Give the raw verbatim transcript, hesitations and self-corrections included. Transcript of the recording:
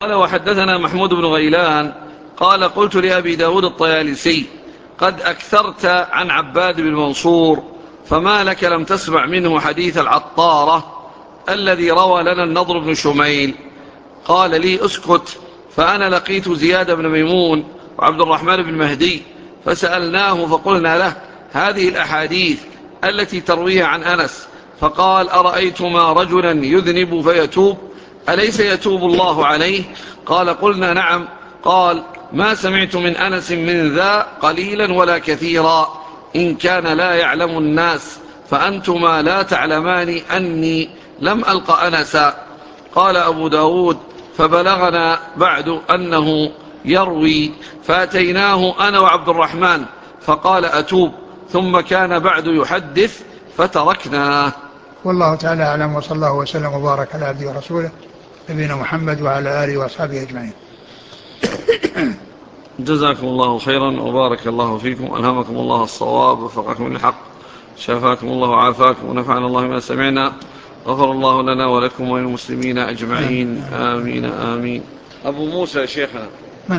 قال وحدثنا محمود بن غيلان قال قلت لأبي داود الطيالسي قد أكثرت عن عباد بن منصور، فما لك لم تسمع منه حديث العطارة الذي روى لنا النضر بن شميل؟ قال لي اسكت. فأنا لقيت زياد بن ميمون وعبد الرحمن بن مهدي فسألناه فقلنا له هذه الأحاديث التي ترويها عن أنس، فقال أرأيتما رجلا يذنب فيتوب أليس يتوب الله عليه؟ قال قلنا نعم. قال ما سمعت من أنس من ذا قليلا ولا كثيرا، إن كان لا يعلم الناس فأنتما لا تعلمان أني لم ألق أنسا. قال أبو داود فبلغنا بعد أنه يروي فأتيناه أنا وعبد الرحمن فقال أتوب، ثم كان بعد يحدث فتركناه. والله تعالى أعلم، وصلى الله وسلم وبارك على عبده ورسوله نبينا محمد وعلى آله وأصحابه أجمعين. جزاكم الله خيرا وبارك الله فيكم، ألهمكم الله الصواب وفقكم للحق، شافاكم الله وعافاكم ونفعنا الله ما سمعنا، غفر الله لنا ولكم وللمسلمين أجمعين، آمين آمين. أبو موسى شيخنا.